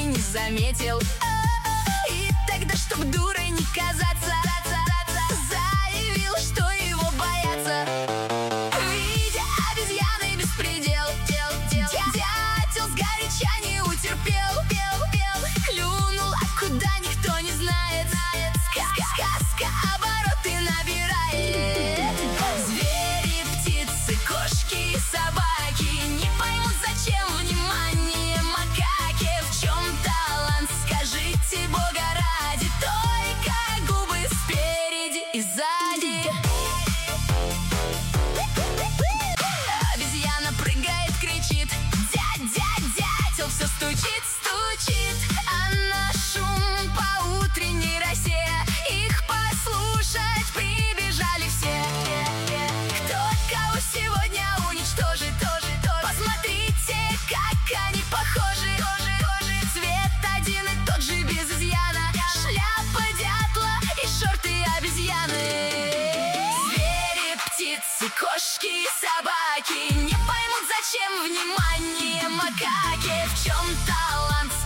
и не заметил. И тогда, чтоб дурой не казаться, заявил, что его боятся. Видя обезьяны беспредел, дятел сгоряча не утерпел, клюнул, а куда никто не знает. Сказка обороты набирает. Звери, птицы, кошки и собаки не поймут, зачем внимание макаке. В чем талант, скажите, Бога ради, только губы спереди и сзади. Обезьяна прыгает, кричит, дятел все стучит, а на шум по утренней росе их послушать прибежали все. Кто кого сегодня уничтожит, посмотрите, как они похожи. Цвет один и тот же без изъяна, шляпа дятла и шорты обезьяны. Звери, птицы, кошки и собаки не поймут, зачем внимание макаке. В чем талант,